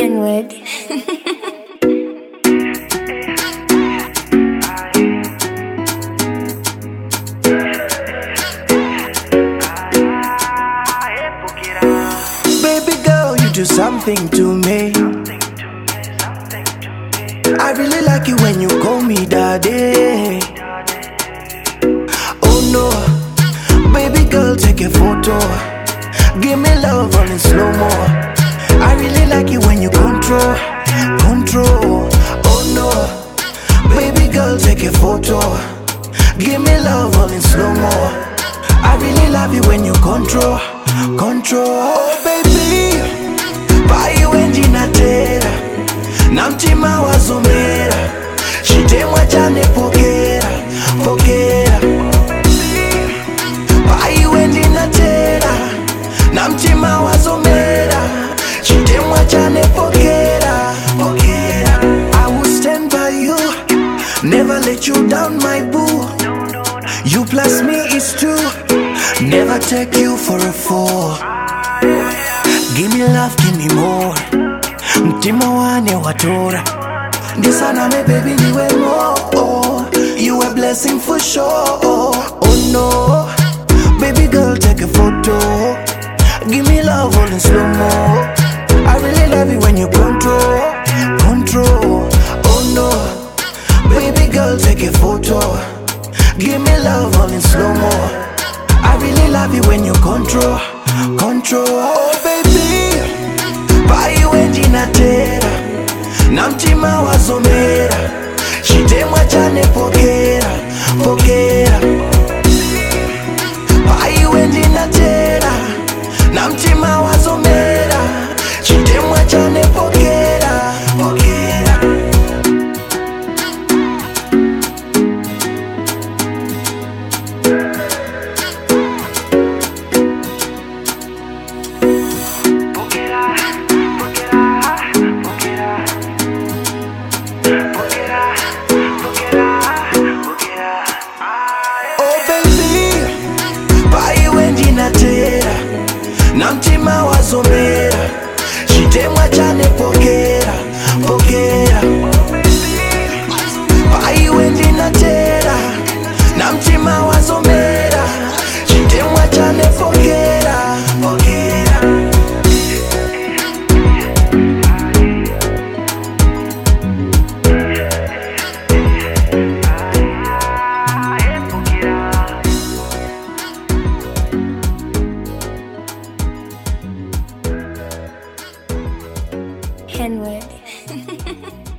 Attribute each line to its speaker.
Speaker 1: Henwood.
Speaker 2: Baby girl, you do something to me. I really like it when you call me daddy. Oh no, baby girl, take a photo. Give me love all in slow-mo. I really like it when you control. Oh no, baby girl, take a photo. Give me love all in slow-mo. I really love it when you control. Oh baby, pai wenji natera na mtima wazomera chitemwa chane pokera pai wenji natera na mtima wazomera chitemwa chane pokera I will stand by you, never let you down my boo. You plus me is two, never take you for a fool. Give me love, give me more. Mtima wane watora ndisana me baby niwe more. You a blessing for sure. Oh no, baby girl, take a photo. Give me love all in slow-mo. I really love it when you control. Oh no, baby girl, take a photo. Give me love all in slow-mo. I really love it when you control. Oh baby, pai wenji natera na mtima wazomera chitemwa chane pokera pai wenji natera na mtima wazomera chitemwa chane pokera na mtima wazomera chitemwa chane pokera pai wenji natera na mtima wazomera chitemwa chane pokera
Speaker 1: Henwood.